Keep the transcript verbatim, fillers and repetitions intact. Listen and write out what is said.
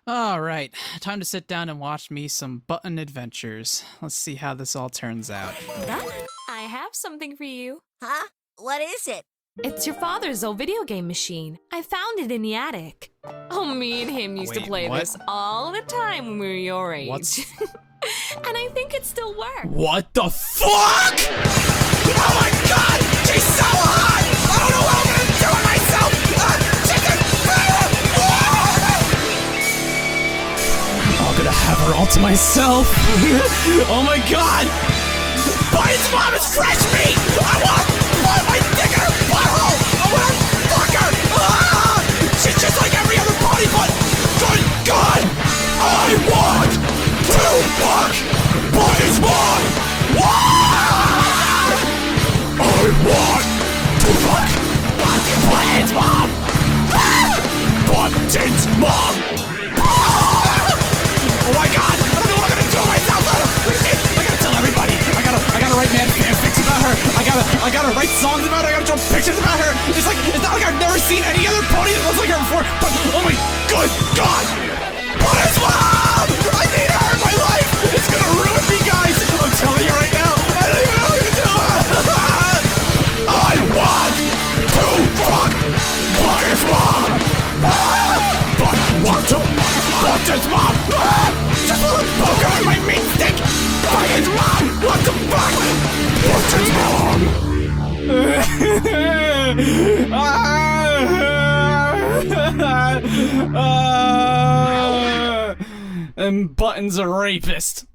Alright, time to sit down and watch me some Button Adventures. Let's see how this all turns out. Button, I have something for you. Huh? What is it? It's your father's old video game machine. I found it in the attic. Oh, me and him used Wait, to play what? this all the time when we were your age. What's- And I think it still works. What the fuck?! Oh my god! She's so hot! I don't know what I'm gonna do with myself! Ah, chicken! I'm gonna have her all to myself! Oh my god! Button's mom is fresh meat! I want, want my dick in her butthole! I wanna fuck her! Ah! She's just like every other body, but good god! I want to fuck Button's mom! Ah! I want to fuck Button's mom! Ah! Button's mom! Ah! Oh my god! I don't know what I'm gonna do with myself! I gotta tell everybody! I gotta, I gotta write man fanfics about her! I gotta, I gotta write songs about her! I gotta draw pictures about her! It's like, it's not like I've never seen any other pony that looks like her before, but oh my good god! Button's mom! I need her in my life! It's gonna ruin me, guys! I'm telling you right now! I don't even know what to do! I want to fuck Button's mom! Ah! But I want to fuck Button's mom! Ah! Just a little poker on my meat stick! Button's mom! What the fuck? Button's mom! Ah! And Button's a rapist.